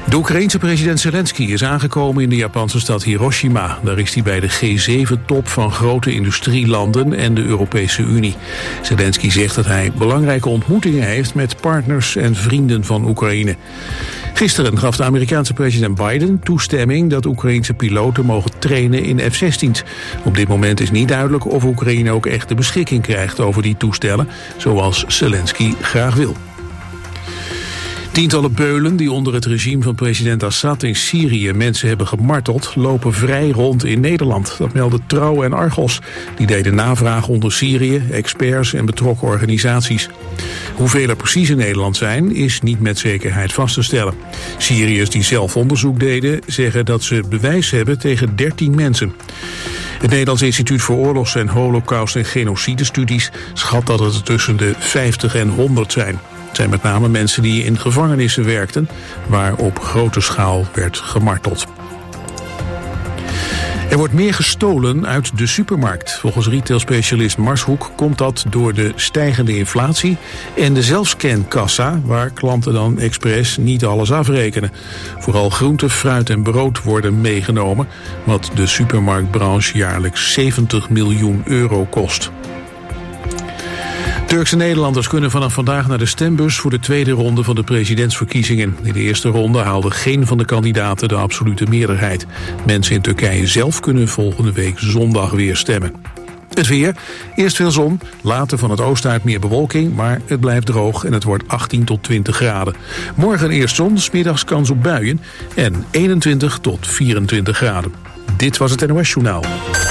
De Oekraïense president Zelensky is aangekomen in de Japanse stad Hiroshima. Daar is hij bij de G7-top van grote industrielanden en de Europese Unie. Zelensky zegt dat hij belangrijke ontmoetingen heeft met partners en vrienden van Oekraïne. Gisteren gaf de Amerikaanse president Biden toestemming dat Oekraïense piloten mogen trainen in F-16's. Op dit moment is niet duidelijk of Oekraïne ook echt de beschikking krijgt over die toestellen, zoals Zelensky graag wil. Tientallen Beulen die onder het regime van president Assad in Syrië mensen hebben gemarteld, lopen vrij rond in Nederland. Dat melden Trouw en Argos. Die deden navraag onder Syrië, experts en betrokken organisaties. Hoeveel er precies in Nederland zijn, is niet met zekerheid vast te stellen. Syriërs die zelf onderzoek deden, zeggen dat ze bewijs hebben tegen 13 mensen. Het Nederlands Instituut voor Oorlogs- en Holocaust- en Genocidestudies schat dat het er tussen de 50 en 100 zijn. Het zijn met name mensen die in gevangenissen werkten, waar op grote schaal werd gemarteld. Er wordt meer gestolen uit de supermarkt. Volgens retailspecialist Marshoek komt dat door de stijgende inflatie en de zelfscankassa, waar klanten dan expres niet alles afrekenen. Vooral groente, fruit en brood worden meegenomen, wat de supermarktbranche jaarlijks 70 miljoen euro kost. Turkse Nederlanders kunnen vanaf vandaag naar de stembus voor de tweede ronde van de presidentsverkiezingen. In de eerste ronde haalde geen van de kandidaten de absolute meerderheid. Mensen in Turkije zelf kunnen volgende week zondag weer stemmen. Het weer, eerst veel zon, later van het oosten uit meer bewolking, maar het blijft droog en het wordt 18 tot 20 graden. Morgen eerst zon, 's middags kans op buien en 21 tot 24 graden. Dit was het NOS Journaal.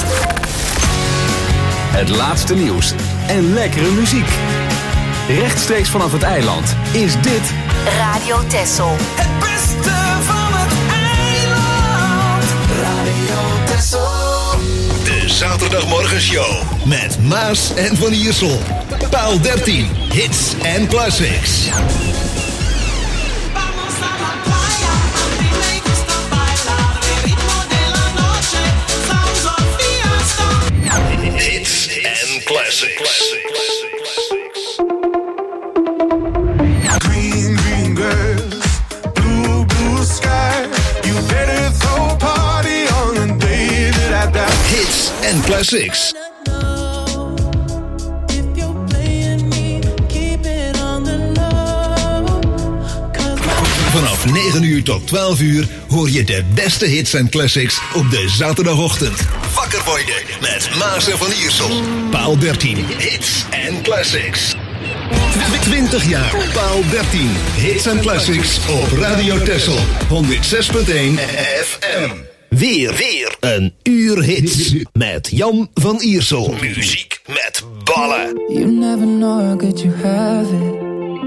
Het laatste nieuws en lekkere muziek. Rechtstreeks vanaf het eiland is dit Radio Texel. Het beste van het eiland. Radio Texel. De zaterdagmorgenshow met Maas en Van Iersel. Paal 13, hits en classics. Hits en classics. Green, green grass, blue, blue sky. You better throw a party on the day that I die. Hits en classics. Vanaf 9 uur tot 12 uur hoor je de beste hits en classics op de zaterdagochtend. Wakker worden met Maas en Van Iersel. Paal 13, hits en classics. 20 jaar Paal 13, hits en classics op Radio Texel. 106.1 FM. Weer een uur hits met Jan Van Iersel. Muziek met ballen. You never know how good you have it.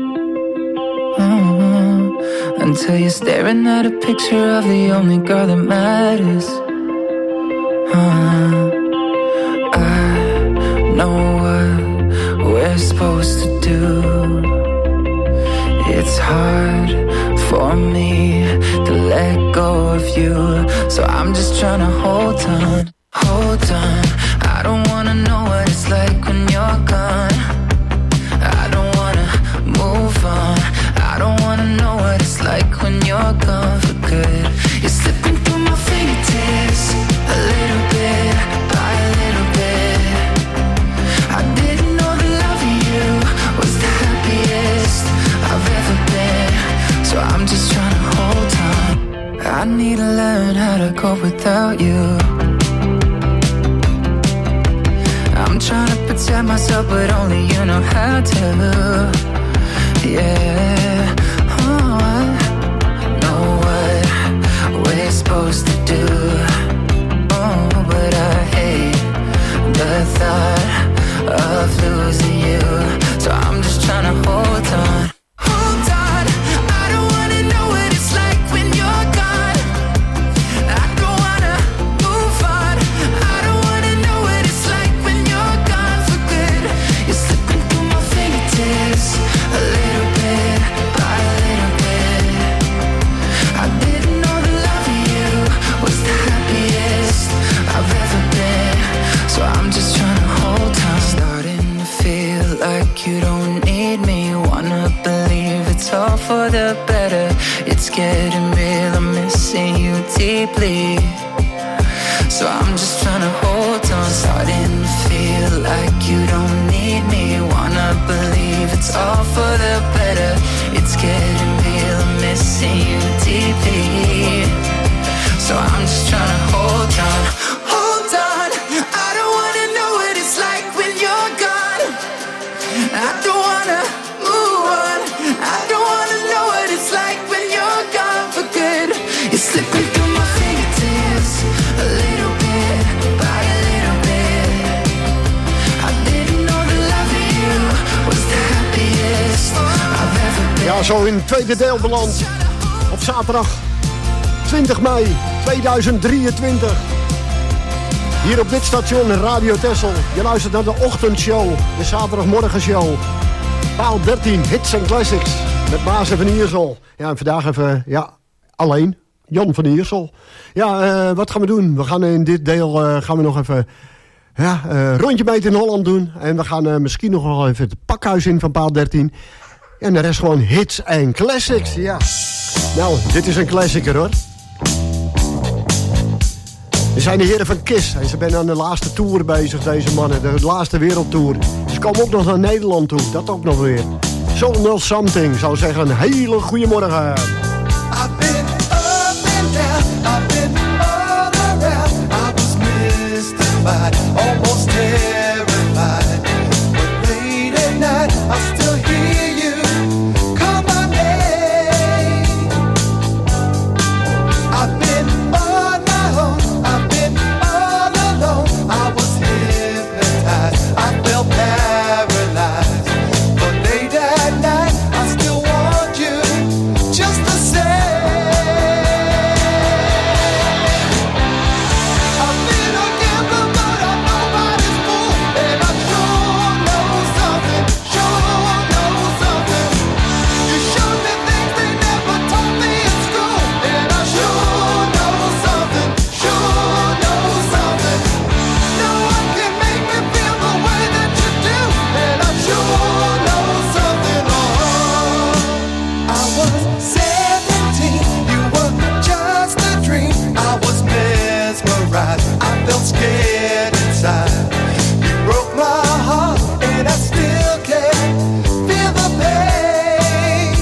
Until you're staring at a picture of the only girl that matters. I know what we're supposed to do. It's hard for me to let go of you, so I'm just trying to hold on. I don't wanna know what it's like when you're gone. I don't wanna move on. I don't wanna know what it's like when you're gone for good. You're slipping through my fingertips, a little bit by a little bit. I didn't know the love of you was the happiest I've ever been, so I'm just trying to hold on. I need to learn how to cope without you. I'm trying to protect myself, but only you know how to. Yeah, oh, I know what we're supposed to do. Oh, but I hate the thought of losing you, so I'm just trying to hold on. Hold on, I don't wanna know what it's like when you're gone. I don't wanna move on. I don't wanna know what it's like when you're gone for good. You're slipping through my fingertips, a little bit by a little bit. I didn't know the love of you was the happiest I've ever been, so I'm just trying to hold on. Starting to feel like you don't need me. Wanna believe it's all for the better. It's getting real deeply. So I'm just trying to hold on, starting to feel like you don't need me. Wanna believe it's all for the better. It's getting real, I'm missing you deeply. So I'm just trying to hold on. Hold on, I don't wanna know what it's like when you're gone. I don't wanna move on. I don't wanna know what it's like when you're gone for good. You're slipping through my fingertips a little bit by a little bit. I didn't know the love of you was the happiest I've ever been. Ja, zo in het tweede deel beland. Op zaterdag 20 mei 2023. Hier op dit station Radio Texel. Je luistert naar de ochtendshow, de zaterdagmorgenshow. Paal 13, hits en classics. Met Maas en Van Iersel. Ja, en vandaag even, alleen. Jan van Iersel. Ja, wat gaan we doen? We gaan in dit deel gaan we nog even rondje meet in Holland doen. En we gaan misschien nog wel even het pakhuis in van Paal 13. En de rest gewoon hits en classics, ja. Nou, dit is een klassieker hoor. We zijn de heren van KISS. En ze zijn aan de laatste tour bezig, deze mannen. De laatste wereldtour. Ze komen ook nog naar Nederland toe. Dat ook nog weer. Soul Know Something zou zeggen een hele goede morgen. I've been up and down, I've been all around. I was mystified, almost terrified. But late at night, I still hear you call my name. I've been on my own, I've been all alone. I was hypnotized, I felt paralyzed. But late at night, I still want you just the same. I've been a gambler, but I'm nobody's fool. And I sure know something, sure know something. You showed me things they never taught me in school. And I sure know something, sure know something. No one can make me feel the way that you do. And I sure know something. I was 17, you were just a dream. I was mesmerized, I felt scared inside. You broke my heart, and I still can't feel the pain.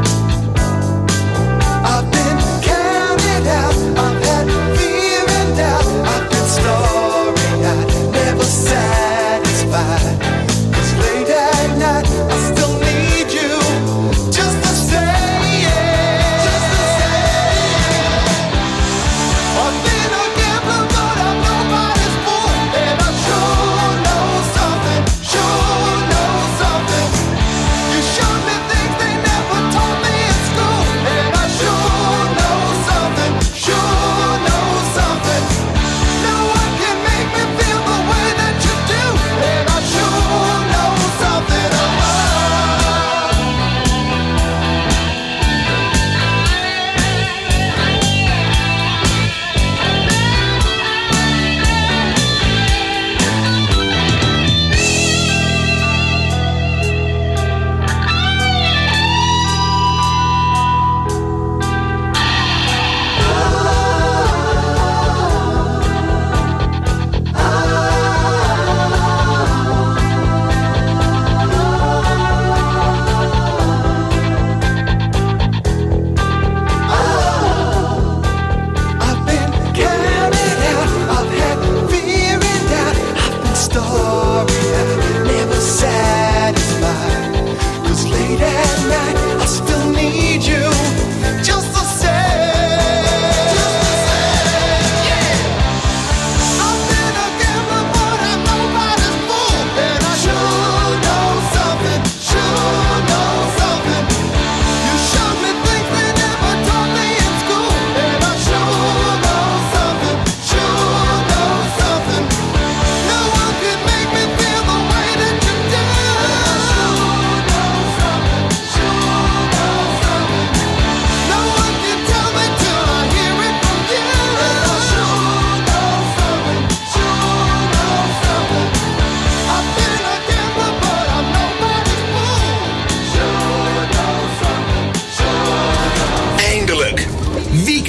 I've been counted out, I've had fear and doubt. I've been starry-eyed, never satisfied. 'Cause late at night, I still need you just the same. Just the same. I've been a gambler, but I'm nobody's fool.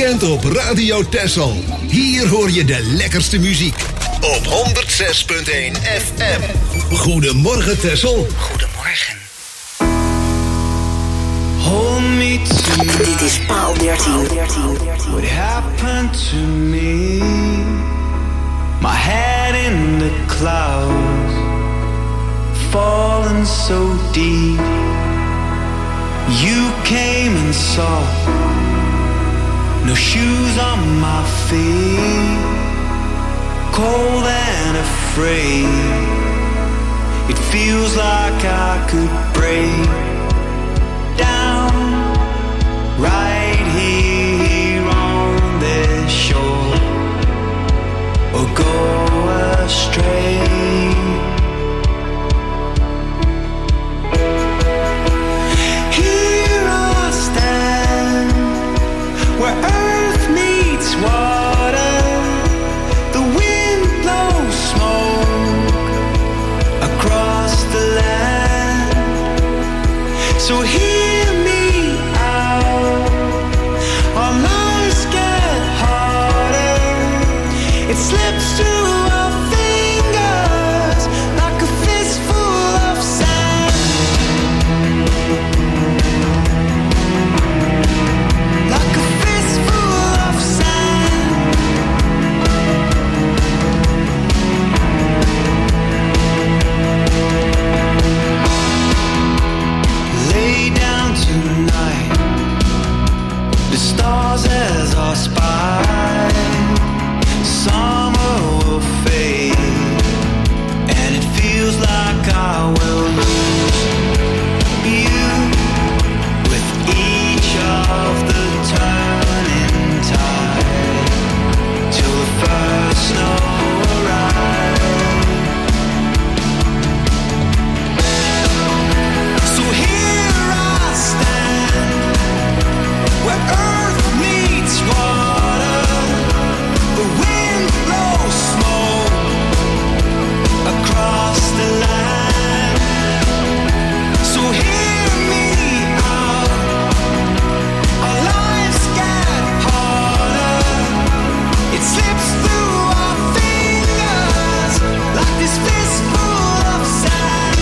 weekend op Radio Texel. Hier hoor je de lekkerste muziek. Op 106.1 FM. Goedemorgen Texel. Goedemorgen. Hold me to me. Dit is Paal 13. What happened to me? My head in the clouds, falling so deep. You came and saw. No shoes on my feet, cold and afraid. It feels like I could break down right here on this shore, or go astray. Here I stand, where earth meets water, the wind blows smoke across the land. So hear me out, our lives get harder, it slips through our fingers like a fistful of sand, like a fistful of sand. Lay down tonight, the stars as our spy. Summer will fade, and it feels like I will lose you with each of the turning tide, till the first snow arrives. So here I stand, where earth meets water, the wind blows smoke across the land. So hear me out, our lives get harder, it slips through our fingers like this fistful of sand.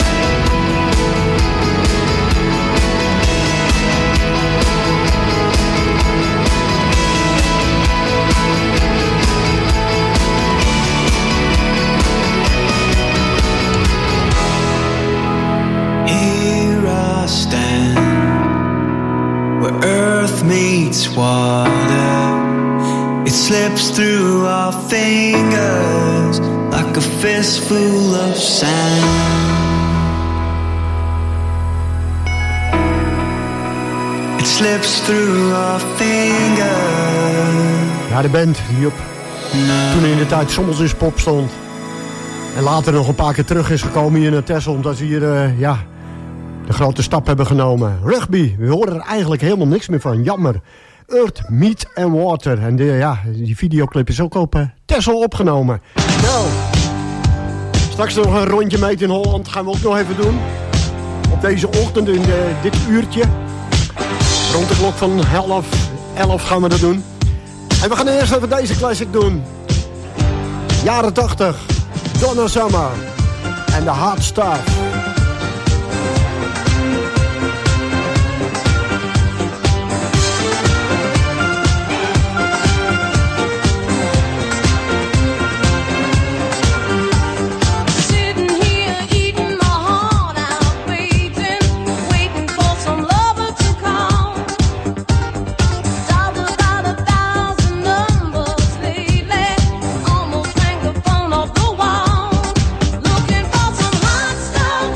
Here I stand, where earth meets water, it slips through our fingers like a fistful of sand. It slips through our fingers. Ja, de band die op toen in de tijd soms in pop stond. En later nog een paar keer terug is gekomen hier naar Texel. Omdat ze hier de grote stap hebben genomen. Rugby, we horen er eigenlijk helemaal niks meer van. Jammer. Earth, Meat and Water. En die videoclip is ook op Texel opgenomen. Nou, straks nog een rondje mee in Holland. Gaan we ook nog even doen. Op deze ochtend in dit uurtje. Rond de klok van 11 gaan we dat doen. En we gaan eerst even deze classic doen. Jaren 80. Donna Summer. En de Hot Stuff. Almost hang the phone off the wall. Looking for some hot stuff.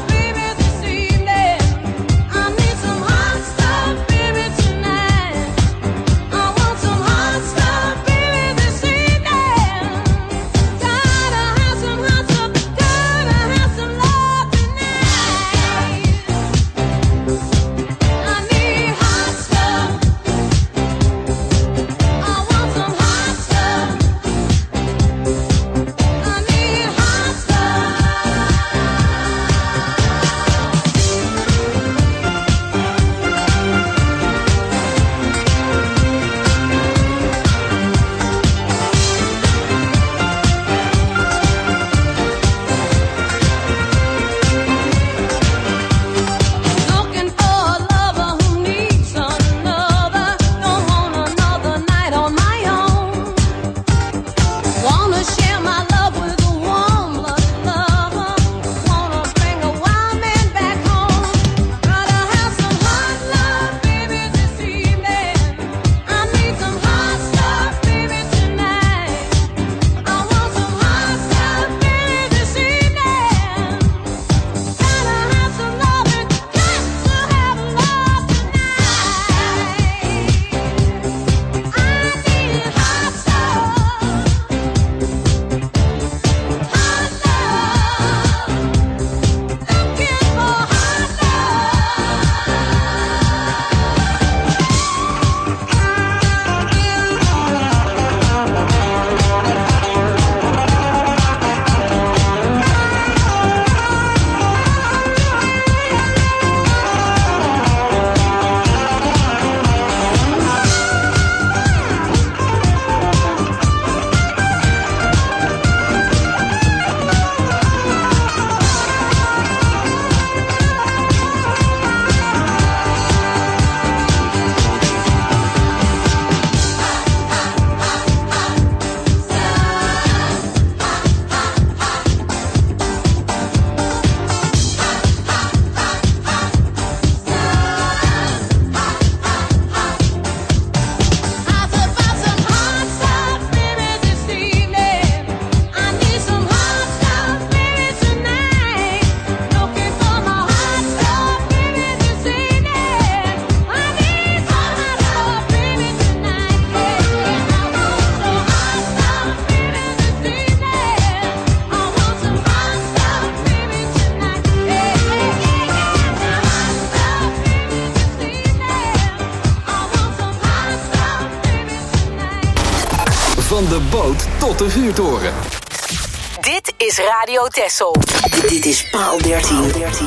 Van de boot tot de vuurtoren. Dit is Radio Texel. Dit is Paal 13.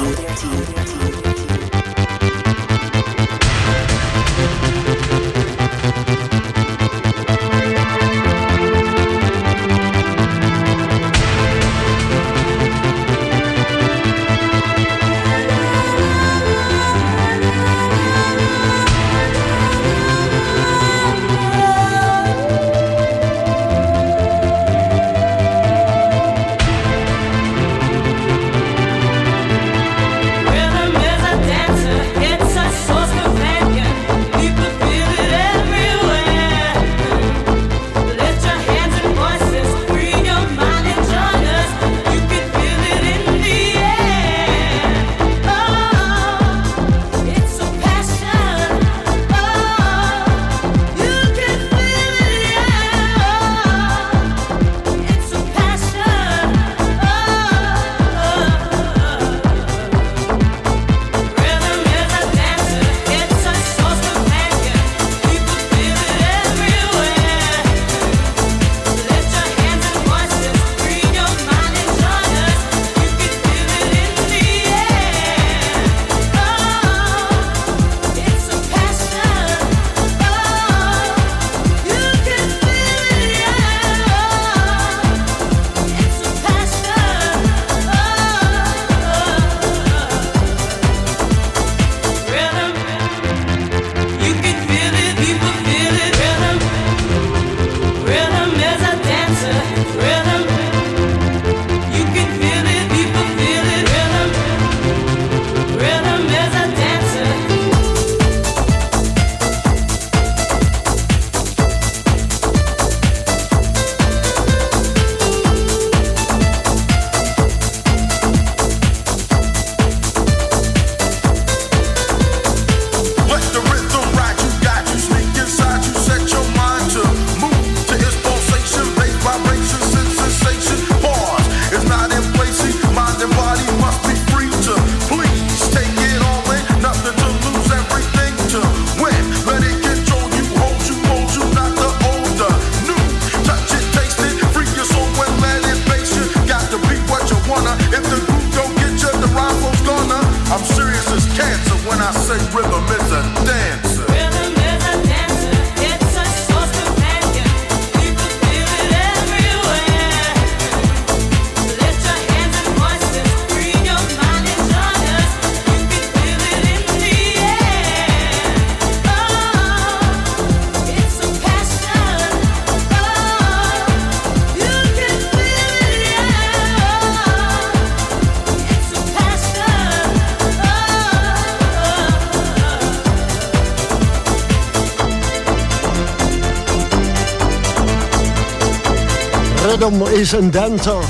Rhythm is een dancer.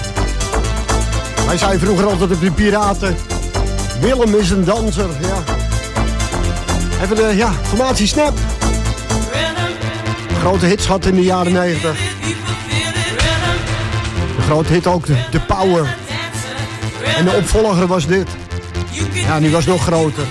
Hij zei vroeger altijd op de Piraten. Willem is een danser, ja. Even de, formatie Snap. Grote hits gehad in de jaren 90. De grote hit ook, de Power. En de opvolger was dit. Ja, die was nog groter.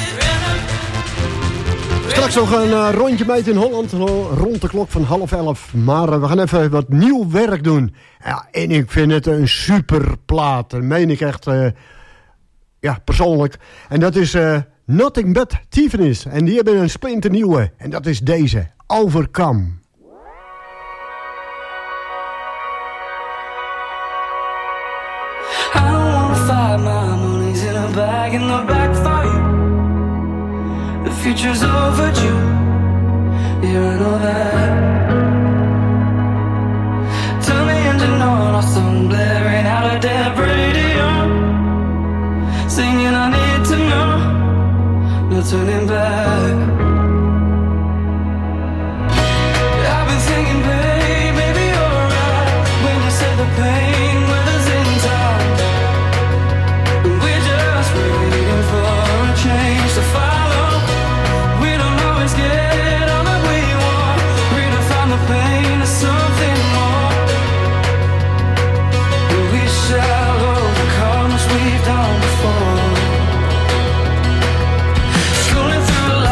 Straks nog een rondje mee in Holland, rond de klok van 10:30. Maar we gaan even wat nieuw werk doen. Ja, en ik vind het een super plaat. Dat meen ik echt, persoonlijk. En dat is Nothing But Tiffany's. En die hebben een splinternieuwe. En dat is deze, Overcome. I don't wanna fight, my money's in a bag in the back for you. The future's overdue, yeah, I know that. Turn the engine on, or some blaring out of dead radio. Singing I need to know, no turning back. I've been thinking, babe, maybe you're right when you said the pain weathers in time. We're just waiting for a change to follow. We don't always get all that we want. Redefine the pain to something more. We shall overcome as we've done before. Scrolling through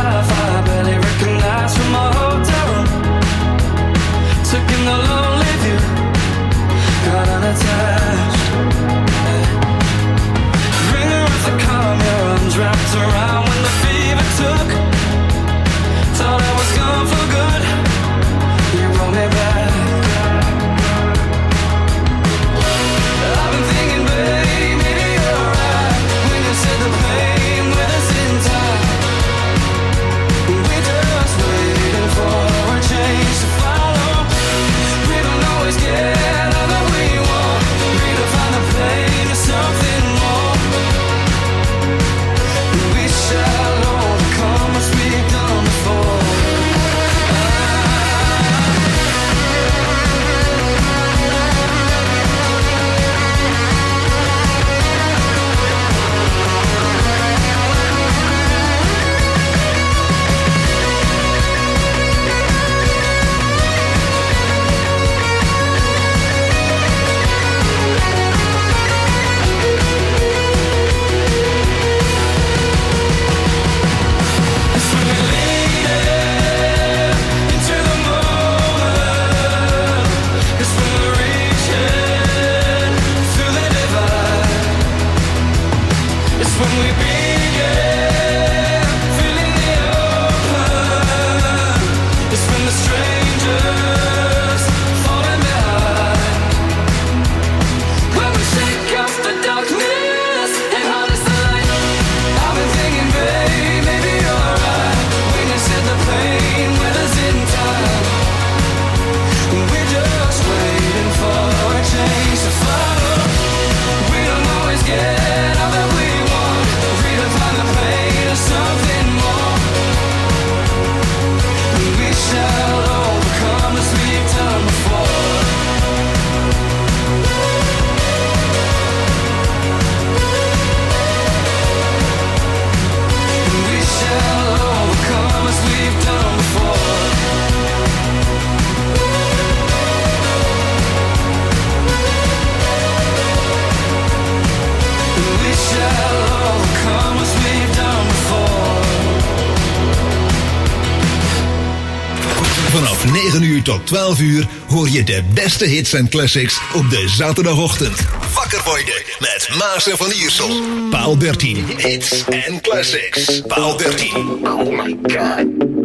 strangers falling behind. When we shake off the darkness and harness the light, I've been thinking, babe, maybe you're right. We can set the pain with us in time. We're just waiting for a change to follow. We don't always get all that we want. Redefine the pain of something more. We shall overcome as we've done before. We shall overcome as we've done before. We shall overcome as we've done before. Vanaf 9 uur tot 12 uur hoor je de beste hits en classics op de zaterdagochtend. Wakker worden met Maas en Van Iersel. Paal 13, hits en classics. Paal 13. Oh my god.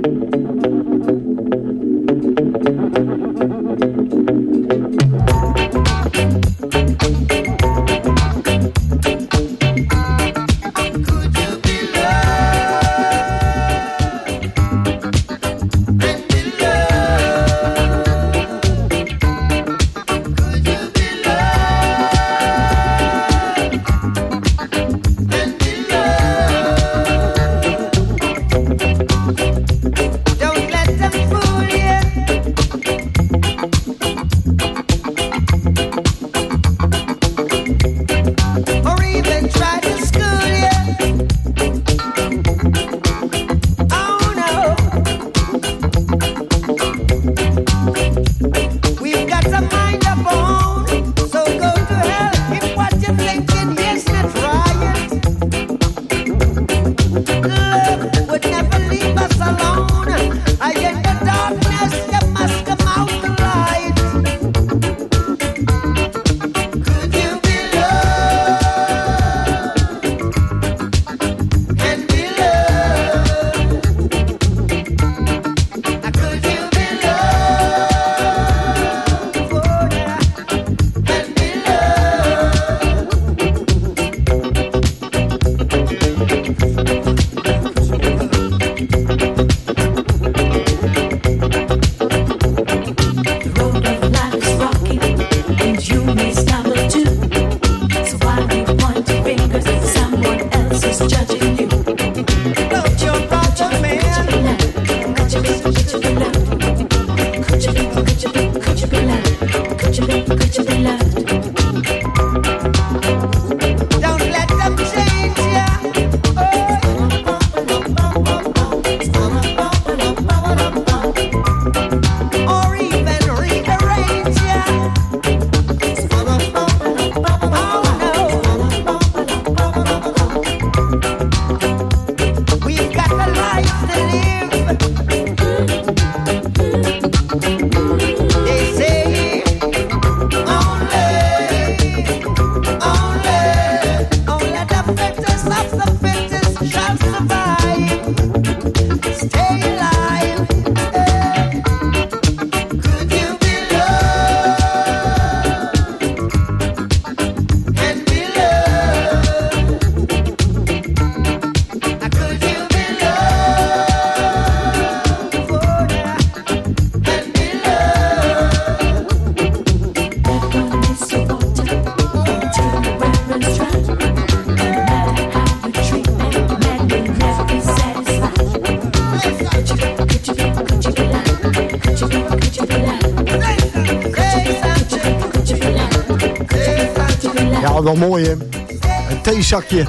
Wel mooi, hè? Een theezakje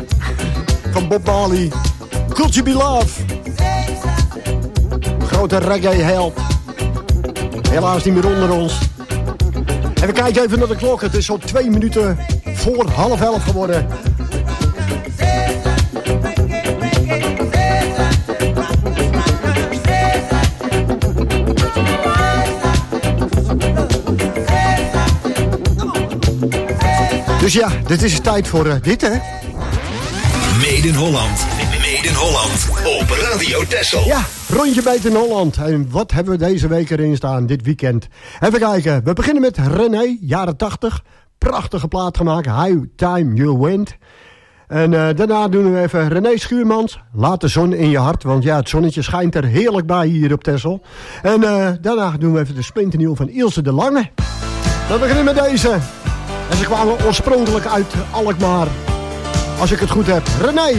van Bob Marley. Could You Be Love? Grote reggae-held. Helaas niet meer onder ons. En we kijken even naar de klok. Het is zo 2 minuten voor 10:30 geworden. Dus ja, dit is het tijd voor dit, hè? Made in Holland. Made Made in Holland op Radio Texel. Ja, rondje Made in Holland. En wat hebben we deze week erin staan, dit weekend? Even kijken. We beginnen met René, jaren 80. Prachtige plaat gemaakt. High Time You Went. En daarna doen we even René Schuurmans. Laat de zon in je hart. Want ja, het zonnetje schijnt er heerlijk bij hier op Texel. En daarna doen we even de splinternieuw van Ilse de Lange. We beginnen met deze. En ze kwamen oorspronkelijk uit Alkmaar. Als ik het goed heb. René.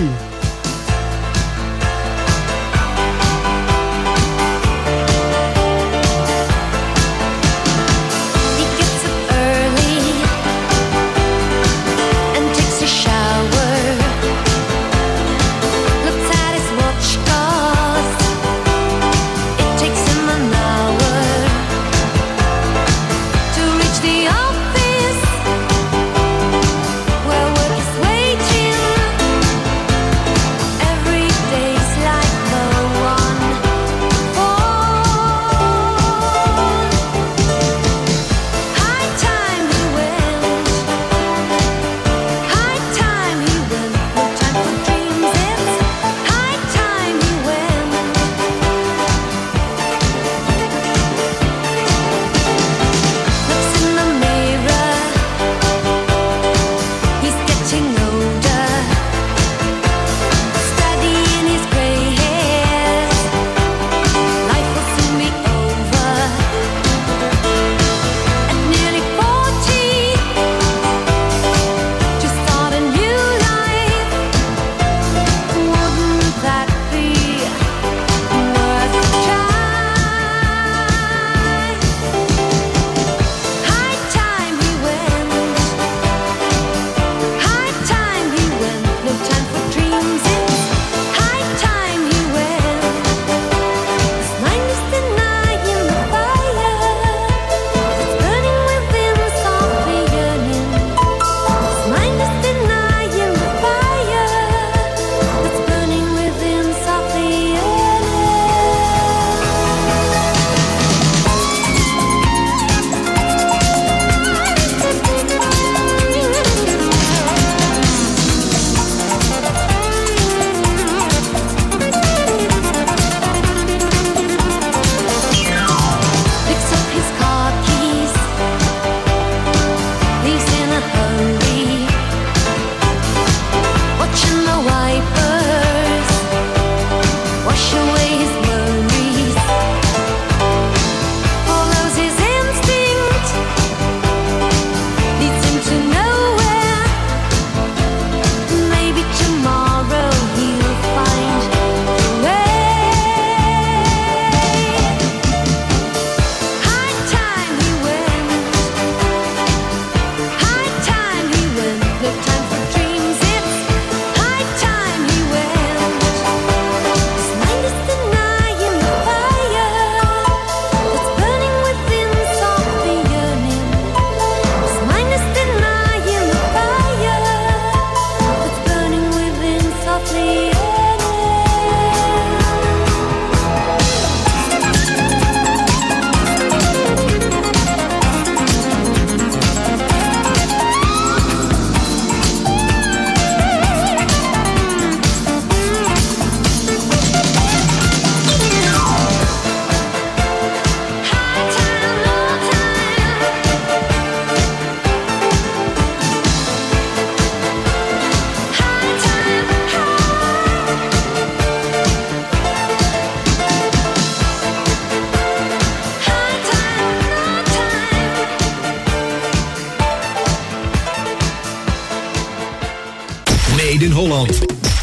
Made in Holland.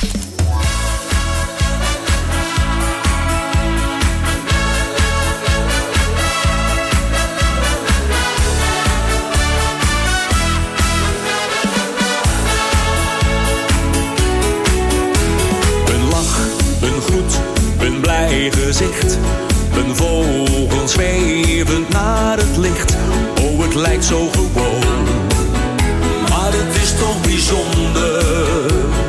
Een blij gezicht, een vogel zwevend naar het licht. Oh, het lijkt zo gewoon, maar het is toch bijzonder.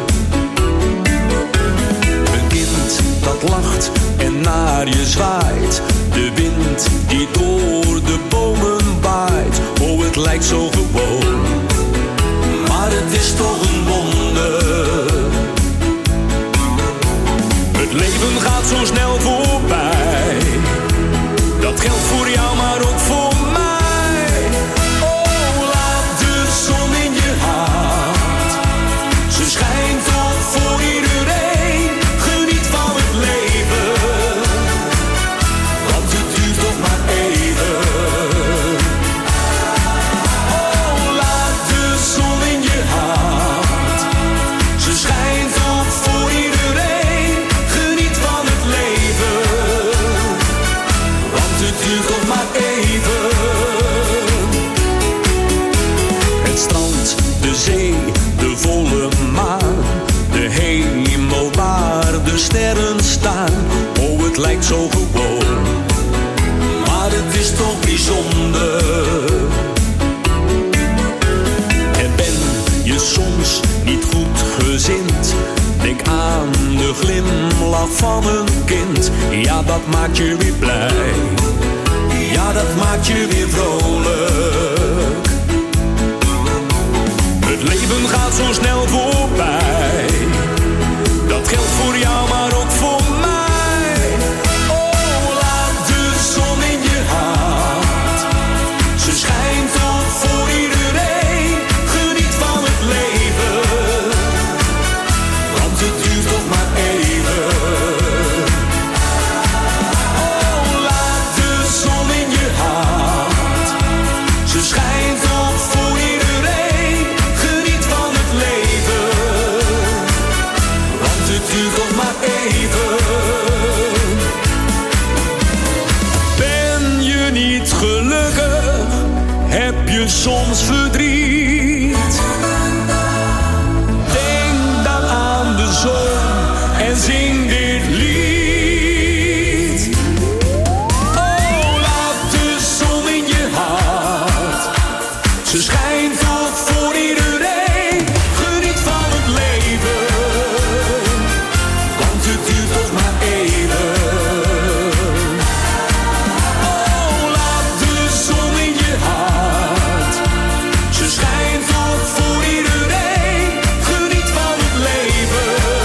Een kind dat lacht en naar je zwaait. De wind die door de bomen waait. Oh, het lijkt zo gewoon, maar het is toch een wonder. geldt voor jou, maar ook voor mij. Oh, laat de zon in je hart. Ze schijnt toch voor iedereen. Geniet van het leven, want het duurt toch maar even. Oh, laat de zon in je hart. Ze schijnt toch voor iedereen. Geniet van het leven, want het duurt toch maar even. Het strand, de zee, de volle maan, de hemel waar de sterren staan. Oh, het lijkt zo gewoon, maar het is toch bijzonder. En ben je soms niet goed gezind, denk aan de glimlach van een kind. Ja, dat maakt je weer blij. Ja, dat maakt je weer vrolijk. Het leven gaat zo snel voorbij. Dat geldt voor jou, maar ook voor mij. Oh, laat de zon in je hart. Ze schijnt toch voor iedereen. Geniet van het leven, want het duurt toch maar even. Oh, laat de zon in je hart. Ze schijnt toch voor iedereen. Geniet van het leven, want het duurt toch maar even. Ben je niet gelukkig? Heb je soms verdriet? Denk dan aan de zon en zing dit lied. Oh, laat de zon in je hart. Ze schijnt toch voor iedereen. Geniet van het leven, want het duurt toch maar even. Oh, laat de zon in je hart. Ze schijnt toch voor iedereen. Geniet van het leven,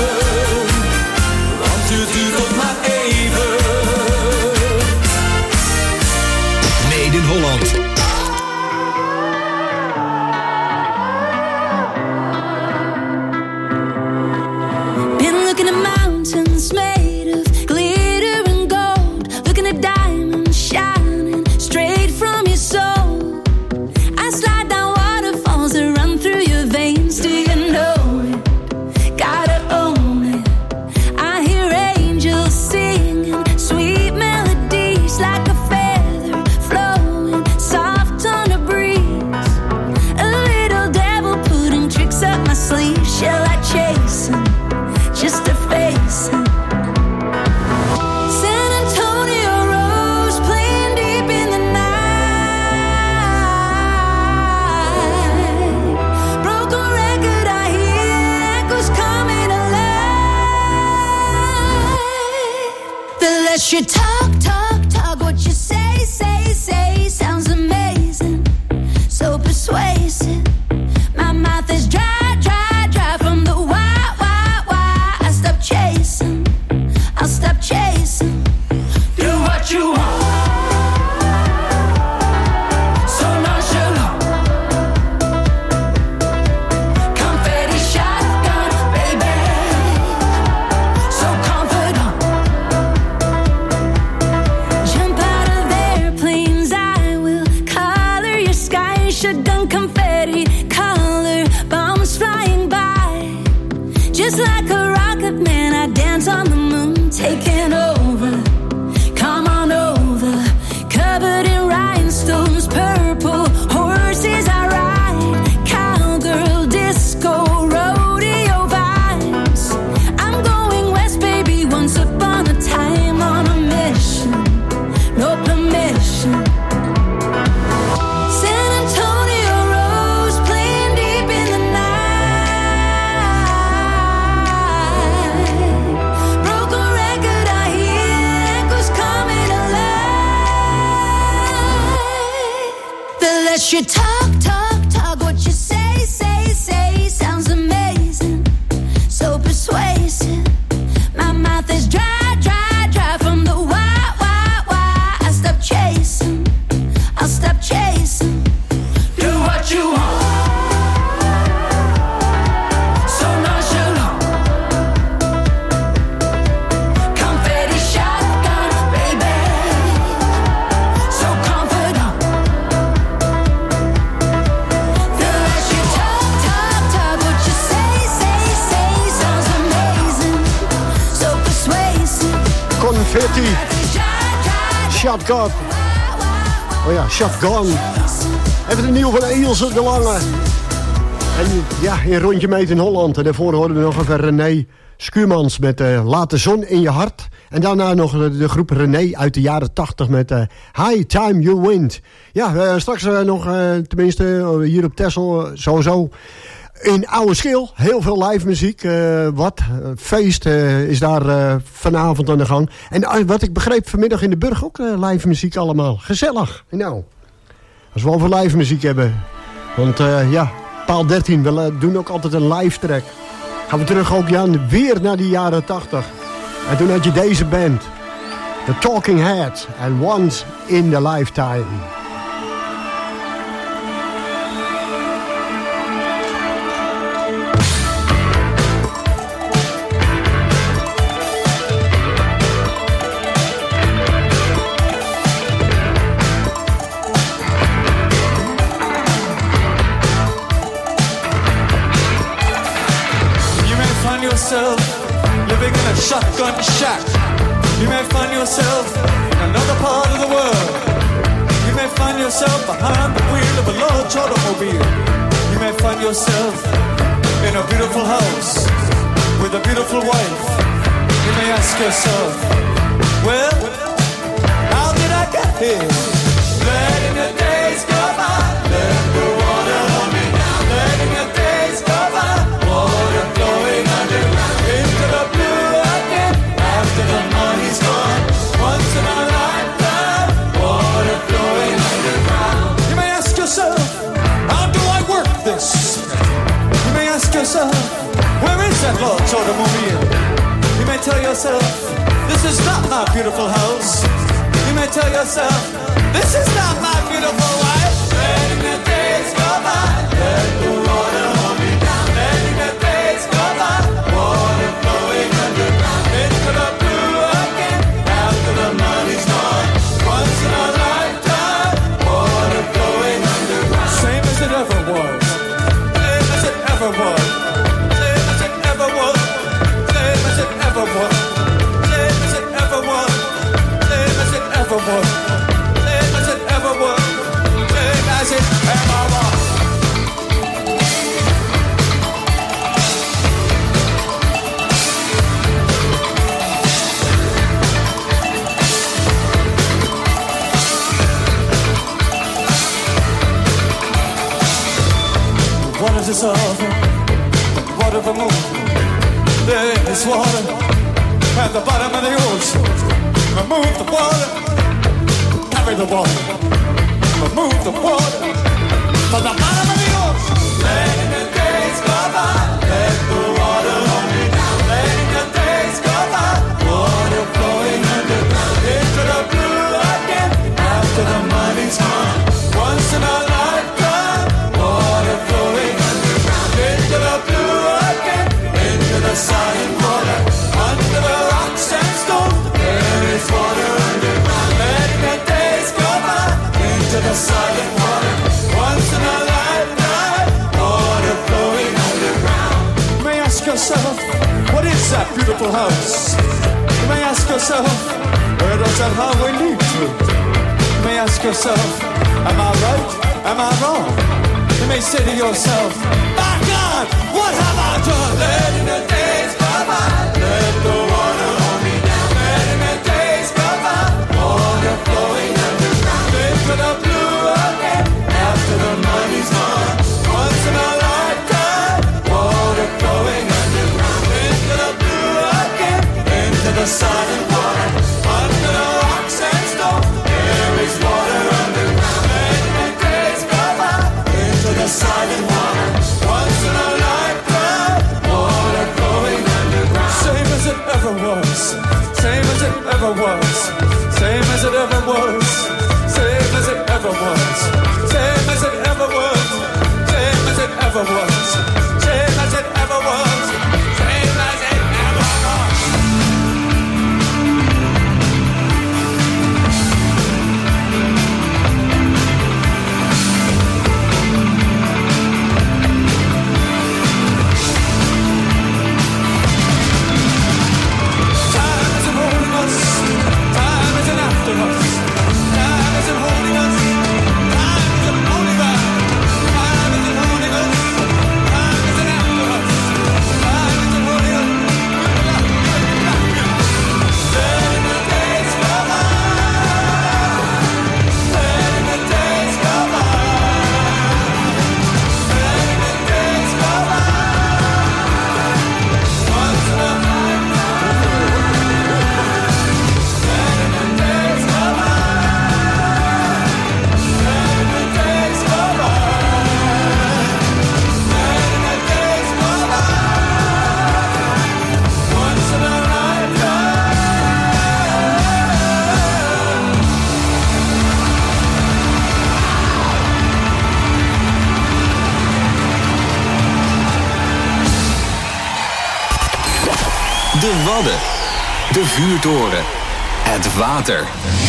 want het duurt toch maar even. Made in Holland. Been looking at mountains made of glitter and gold, looking at diamonds shining straight from your soul. I slide down waterfalls that run through your veins. Do you know it? Gotta own it. I hear angels singing sweet melodies like a feather flowing soft on a breeze. A little devil putting tricks up my sleeve. Shall I chase him just to face him? San Antonio Rose playing deep in the night. Broken record, I hear echoes coming alive. The less you talk, what you say, sounds amazing, so persuasive. My mouth is dry from the why. I stop chasing, I'll stop chasing. Do what you want, so nonchalant. Confetti shotgun, baby, so confident. Jump out of airplanes, I will color your sky. Shotgun confetti, color bombs flying by. Just like a rocket man, I dance on the moon, taking over. Come on over, covered in rhinestones, purple horses I ride. Cowgirl, disco, rodeo vibes. I'm going west, baby, once upon a time on a mission, no permission. San Antonio Rose playing deep in the night. Broken record, I hear echoes coming alive. The less you talk, what you say, sounds amazing, so persuasive. My mouth is dry from the why. I stop chasing. Shotgun. Oh ja, Shotgun. Even de nieuw van Ilse de Lange. En ja, in Rondje Meet in Holland. En daarvoor hoorden we nog even René Schuurmans met Laat de zon in je hart. En daarna nog de groep René uit de jaren 80 met High Time You Wind. Ja, straks nog, tenminste hier op Texel, sowieso in Oude Schil. Heel veel live muziek. Feest is daar vanavond aan de gang. En wat ik begreep vanmiddag in de Burg ook live muziek allemaal. Gezellig. Nou, als we over live muziek hebben. Want ja, Paal 13, we doen ook altijd een live track. Gaan we terug ook, Jan, weer naar die jaren 80. En toen had je deze band. The Talking Heads. And Once in the Lifetime. Living in a shotgun shack. You may find yourself in another part of the world. You may find yourself behind the wheel of a large automobile. You may find yourself in a beautiful house with a beautiful wife. You may ask yourself, well, how did I get here? Letting the days go by, let the water hold me down. Letting the days go by, water flowing underground into the blue again. After the money's gone, once in a lifetime, water flowing underground. You may ask yourself, how do I work this? You may ask yourself, where is that large automobile? You may tell yourself, this is not my beautiful house. You may tell yourself, this is not my beautiful wife. Letting the days go by, let the water hold me down. Letting the days go by, water flowing underground into the blue again. After the money's gone, once in a lifetime, water flowing underground. Same as it ever was, same as it ever was, same as it ever was, same as it ever was, same as it ever was, same as it ever was. What is this over? What of a moon? There is water at the bottom of the ocean. Remove the water, carry the water. Remove the water from the bottom of the ocean. Letting the days go by, let the water hold me down. Letting the days go by, water flowing underground into the blue again. After the money's gone, once in a lifetime, water flowing underground into the blue again, into the silent water, under the rocks and stones. There is water underground. Letting the days go by into the silent water, once in a lifetime, water flowing underground. You may ask yourself, what is that beautiful house? You may ask yourself, where does that highway lead to? You may ask yourself, am I right? Am I wrong? You may say to yourself, my God, what have I done? Letting the days go by, let the water hold me down. Letting the days go by, water flowing underground into the blue again. After the money's gone, once in a lifetime, water flowing underground into the blue again, into the silent water, under the rocks and stones. There is water underground. Letting the days go by into the silent water, once in a lifetime, water flowing underground. Same as it ever De Wadden. De vuurtoren. Het water.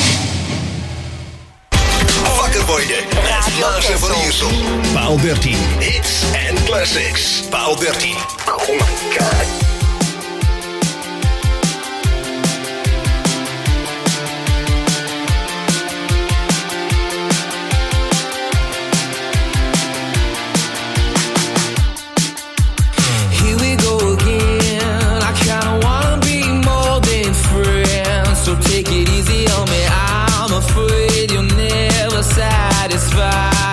Wakker worden met Maarten van Iersel. Paal 13. Hits en classics. Paal 13. Oh my god. Take it easy on me, I'm afraid you're never satisfied.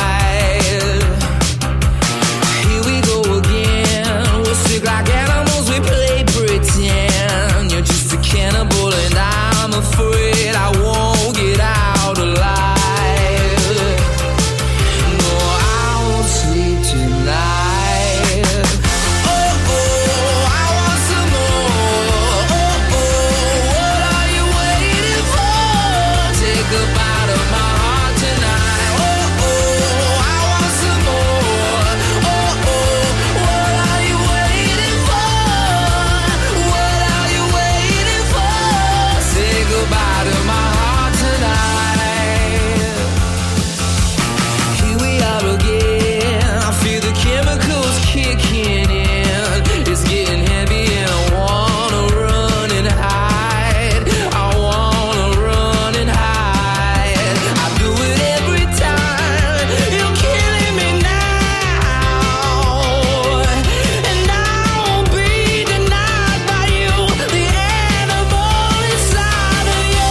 Here we go again, we'll stick like animals, we play pretend. You're just a cannibal and I'm afraid I won't get out alive. No, I won't sleep tonight. Oh, oh, I want some more. Oh, oh, what are you waiting for? Take a bite of my heart tonight. Oh, oh, I want some more. Oh, oh, what are you waiting for? What are you waiting for? Say goodbye to my heart tonight. Here we are again. I feel the chemicals kicking in. It's getting heavy and I wanna run and hide. I wanna run and hide. I do it every time. You're killing me now. And I won't be denied by you. The animal inside of you.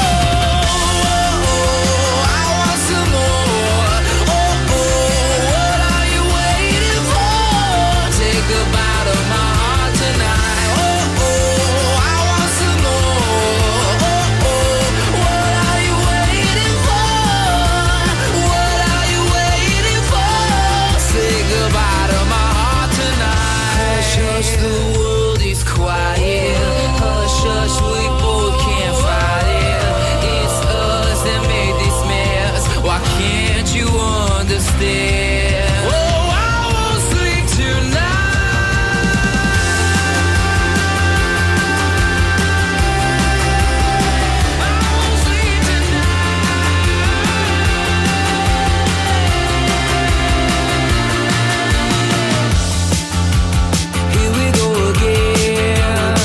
Oh, I want some more. Oh, oh, what are you waiting for? Take a bite of my heart tonight. Oh, oh, I want some more. Oh, oh, what are you waiting for? What are you waiting for? Say goodbye to my heart tonight. Hush, hush, the world is quiet. Hush, hush, we both can't fight it. It's us that made this mess. Why can't you understand? Oh, I won't sleep tonight. I won't sleep tonight. Here we go again.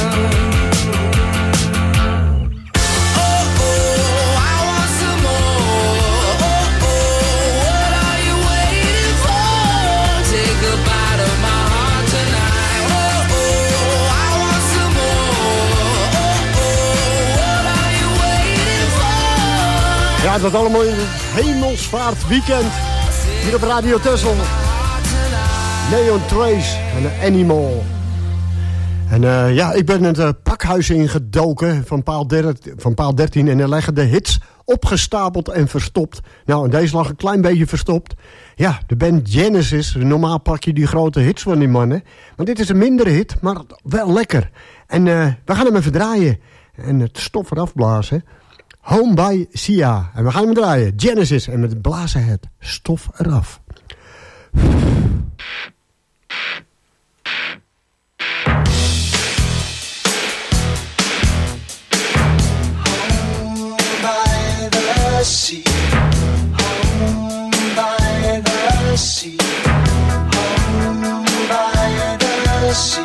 Oh, oh, I want some more. Oh, oh, what are you waiting for? Take a bite of my heart tonight. Oh, oh, I want some more. Oh, oh, what are you waiting for? Ja, dat allemaal in het Hemelsvaartweekend. Hier op Radio Texel. Neon Trace en Animal. En ja, ik ben het pakhuis ingedoken van paal 13 en er leggen de hits opgestapeld en verstopt. Nou, en deze lag een klein beetje verstopt. Ja, de band Genesis, normaal pak je die grote hits van die mannen. Maar dit is een mindere hit, maar wel lekker. En we gaan hem even draaien en het stof eraf blazen. Home by Sia. En we gaan hem draaien. Genesis en met blazen het stof eraf. By the sea, home by the sea, home by the sea,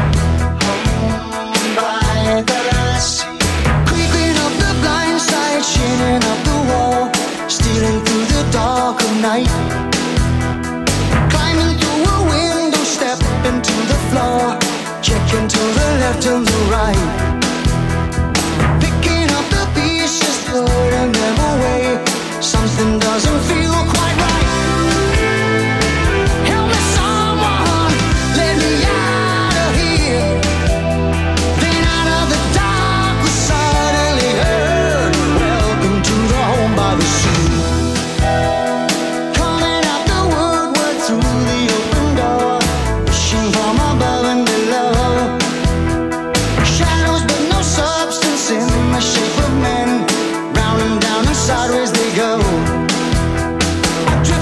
home by the sea. Creeping up the blind side, shining up the wall, stealing through the dark of night, climbing through a window, step into the floor, checking to the left and the right. Putting them away, something doesn't feel quite right. Help me, someone, let me out of here. Then out of the dark we suddenly heard, welcome to the home by the sea. Coming out the woodwork through the open door, wishing from above and below. Shadows but no substance in the shape of men, sideways they go. I drift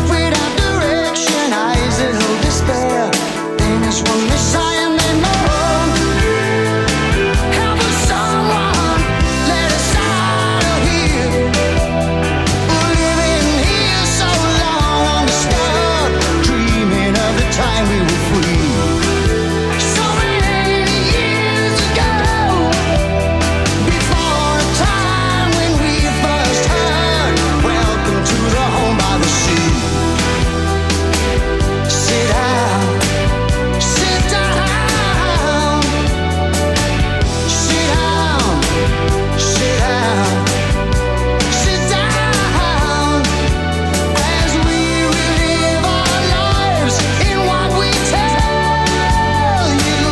the sea. Sit down, sit down, sit down, sit down, sit down, as we relive our lives in what we tell you.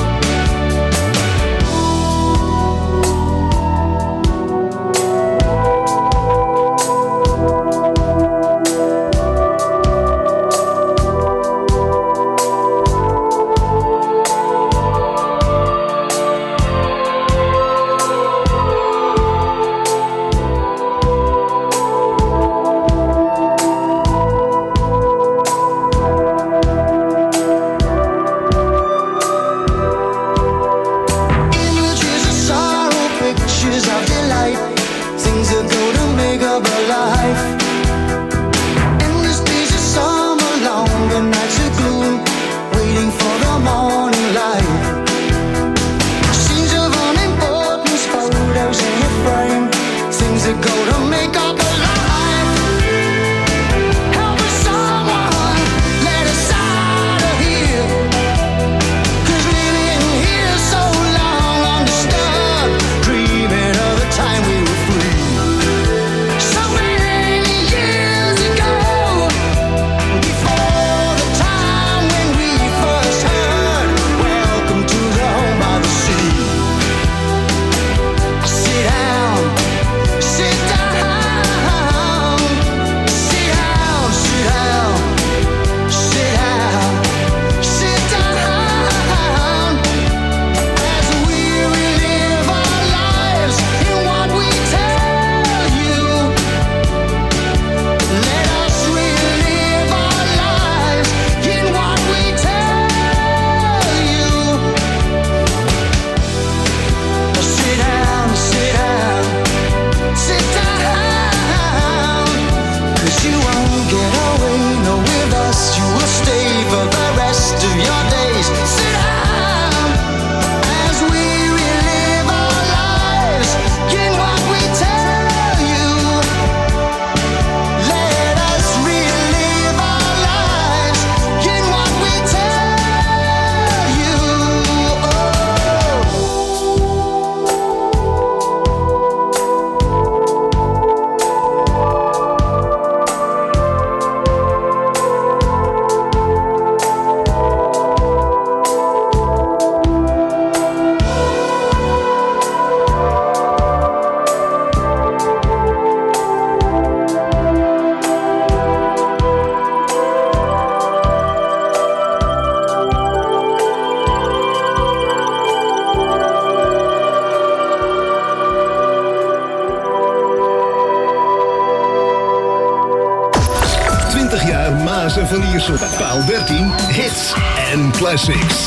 Images of sorrow, pictures of delight, things that go to make up a life. Endless days of summer, longer nights of gloom, waiting for the morning light. Scenes of unimportance, photos in a frame, things that go to make up a life. Help us someone, let us out of here. 'Cause living here so long undisturbed, dreaming of the time we were free. So many years ago, before the time when we first heard, welcome to the home by the sea. Sit down, sit down, sit down, sit down, sit down, sit down, as we relive our lives in what we tell you. Let us relive our lives in what we tell you. Sit down, sit down, sit down, 'cause you won't get away, no, with us you will stay for the rest of your days. Sit down, as we relive our lives in what we tell you. Let us relive our lives in what we tell you. Mazen van Iersel. Paal 13, hits en classics.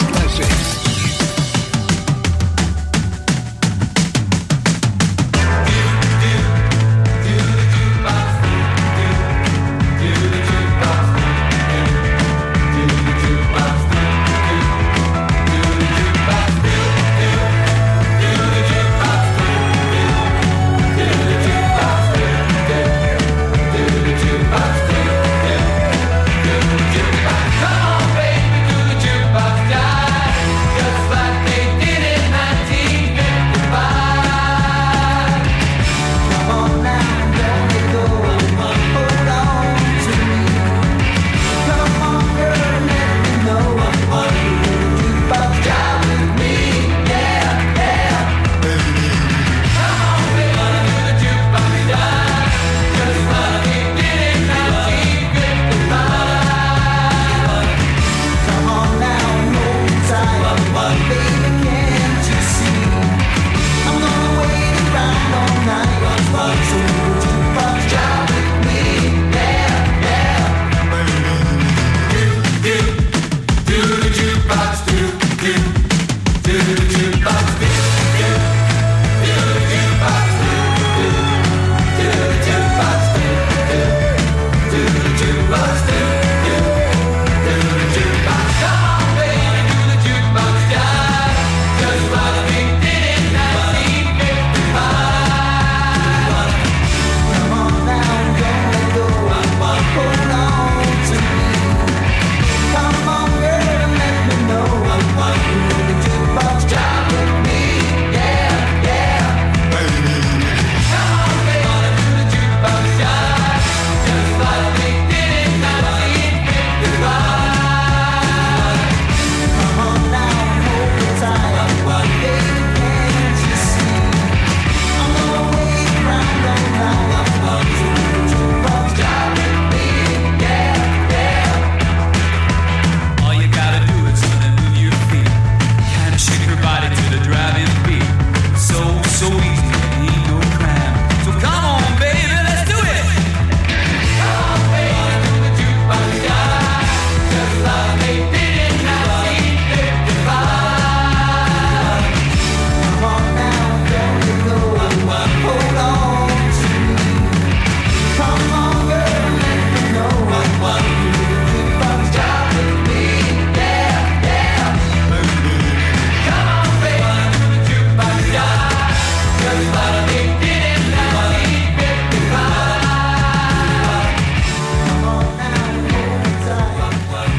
Come on, baby, do the jukebox jive.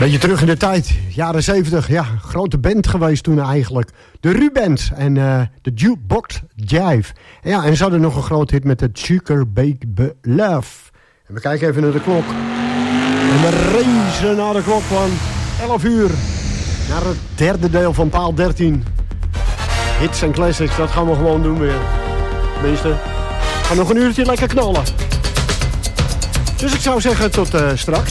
Beetje terug in de tijd, jaren 70. Ja, grote band geweest toen eigenlijk. De Rubens en de Jukebox Jive. Ja, en ze hadden nog een groot hit met de Sugar Baby Love. En we kijken even naar de klok. En we racen naar de klok van 11 uur. Naar het derde deel van Paal 13. Hits en classics, dat gaan we gewoon doen weer. Tenminste, we gaan nog een uurtje lekker knallen. Dus ik zou zeggen tot straks.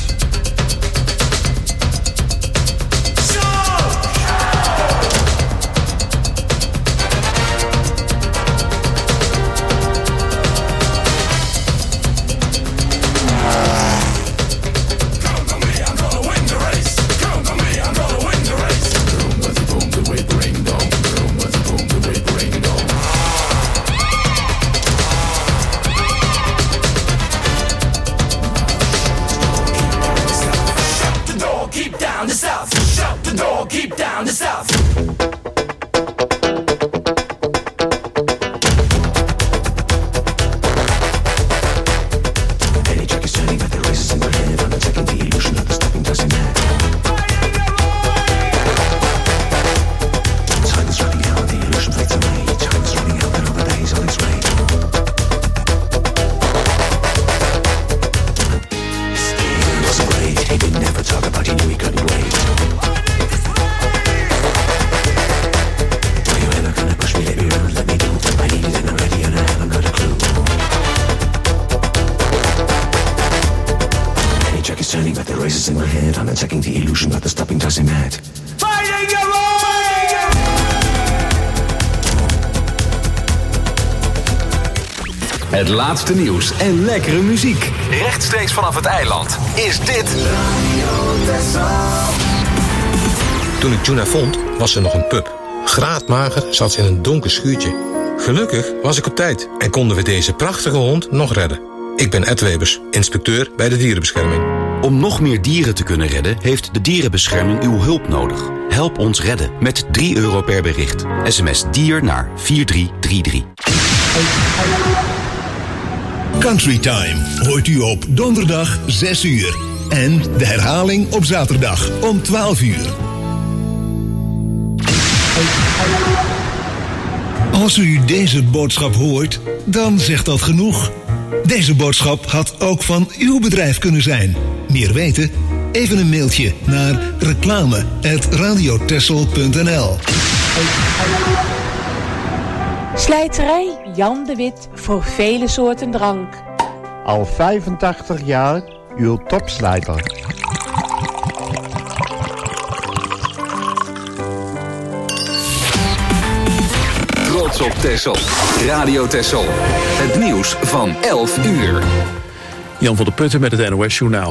Het laatste nieuws en lekkere muziek. Rechtstreeks vanaf het eiland is dit Toen ik Juna vond, was ze nog een pup. Graadmager zat ze in een donker schuurtje. Gelukkig was ik op tijd en konden we deze prachtige hond nog redden. Ik ben Ed Webers, inspecteur bij de dierenbescherming. Om nog meer dieren te kunnen redden, heeft de dierenbescherming uw hulp nodig. Help ons redden met €3 per bericht. SMS DIER naar 4333. Country Time hoort u op donderdag 6 uur. En de herhaling op zaterdag om 12 uur. Als u deze boodschap hoort, dan zegt dat genoeg. Deze boodschap had ook van uw bedrijf kunnen zijn. Meer weten? Even een mailtje naar reclame@radiotessel.nl. Slijterij Jan de Wit voor vele soorten drank. Al 85 jaar uw topslijter. Trots op Texel. Radio Texel. Het nieuws van 11 uur. Jan van der Putten met het NOS Journaal.